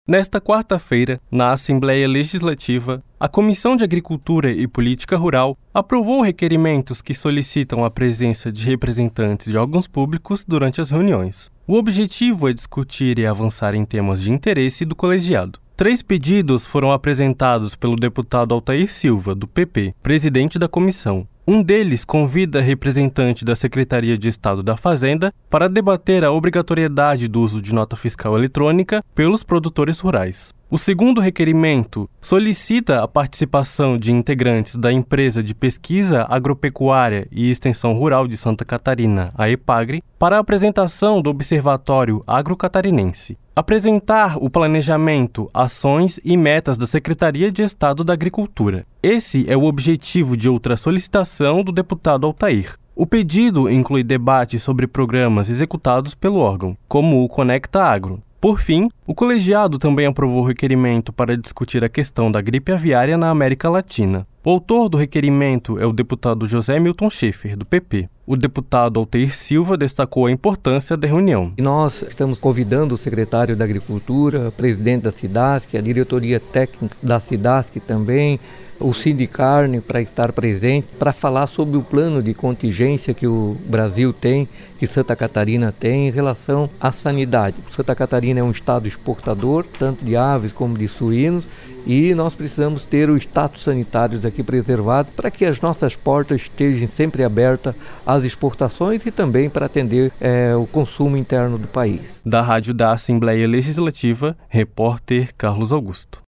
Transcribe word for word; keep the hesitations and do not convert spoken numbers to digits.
Nesta quarta-feira, na Assembleia Legislativa, a Comissão de Agricultura e Política Rural aprovou requerimentos que solicitam a presença de representantes de órgãos públicos durante as reuniões. O objetivo é discutir e avançar em temas de interesse do colegiado. Três pedidos foram apresentados pelo deputado Altair Silva, do P P, presidente da comissão. Um deles convida representante da Secretaria de Estado da Fazenda para debater a obrigatoriedade do uso de nota fiscal eletrônica pelos produtores rurais. O segundo requerimento solicita a participação de integrantes da Empresa de Pesquisa Agropecuária e Extensão Rural de Santa Catarina, a EPAGRE, para a apresentação do Observatório Agrocatarinense. Apresentar o planejamento, ações e metas da Secretaria de Estado da Agricultura. Esse é o objetivo de outra solicitação do deputado Altair. O pedido inclui debate sobre programas executados pelo órgão, como o Conecta Agro. Por fim, o colegiado também aprovou o requerimento para discutir a questão da gripe aviária na América Latina. O autor do requerimento é o deputado José Milton Schaefer, do P P. O deputado Altair Silva destacou a importância da reunião. Nós estamos convidando o secretário da Agricultura, o presidente da SIDASC, a diretoria técnica da SIDASC também, o Sindicarne para estar presente, para falar sobre o plano de contingência que o Brasil tem, que Santa Catarina tem em relação à sanidade. Santa Catarina é um estado exportador, tanto de aves como de suínos, e nós precisamos ter o status sanitário aqui preservado para que as nossas portas estejam sempre abertas às exportações e também para atender é, o consumo interno do país. Da Rádio da Assembleia Legislativa, repórter Carlos Augusto.